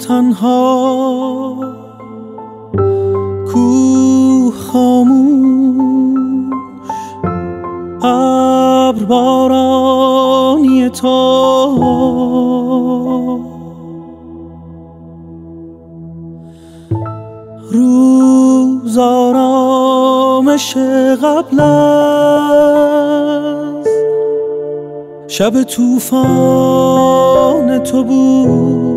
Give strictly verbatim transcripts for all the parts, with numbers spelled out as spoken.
تنها، کوه خاموش، ابر بارانی تو، روز آرامش قبل از شب طوفان تو بود.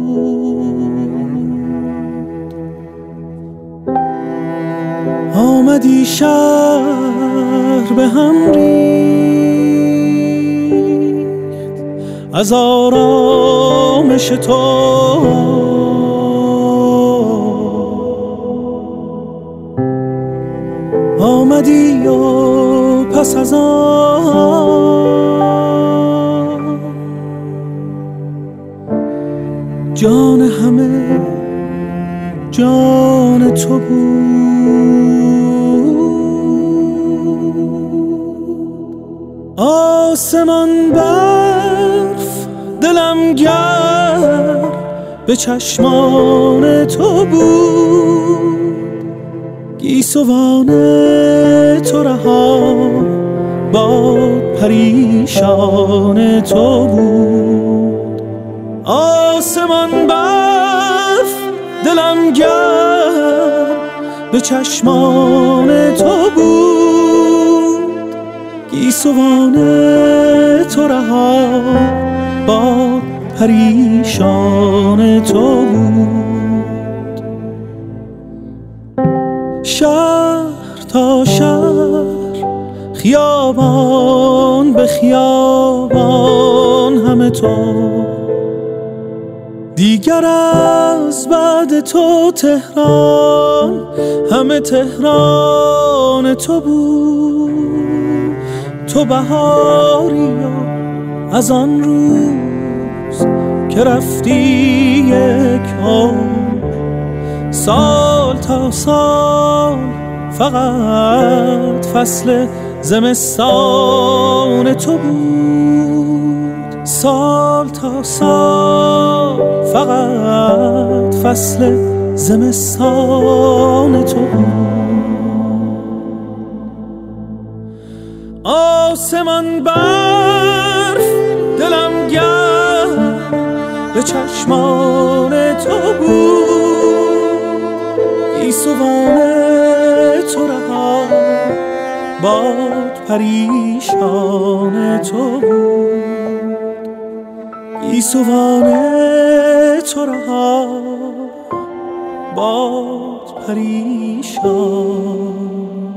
آمدی شهر به هم ریخت از آرامش تو، آمدی و پس از آن جان همه جان تو بود. آسمان برف دلم گرم به چشمان تو بود، گیسوان تو رها باد پریشان تو بود. آسمان برف دلم گرم به چشمان تو بود، گیسوان تو رها باد پریشان تو بود. شهر تا شهر، خیابان به خیابان همه تو، دیگر از بعد تو تهران همه تهران تو بود. تو بهاری از آن روز که رفتی یک عمر، سال تا سال فقط فصل زمستان تو بود. سال تا سال فقط فصل زمستان تو بود. آسمان برف دلم گرم به چشمان تو بود، گیسوان تو رها باد پریشان تو بود، گیسوان تو رها باد پریشان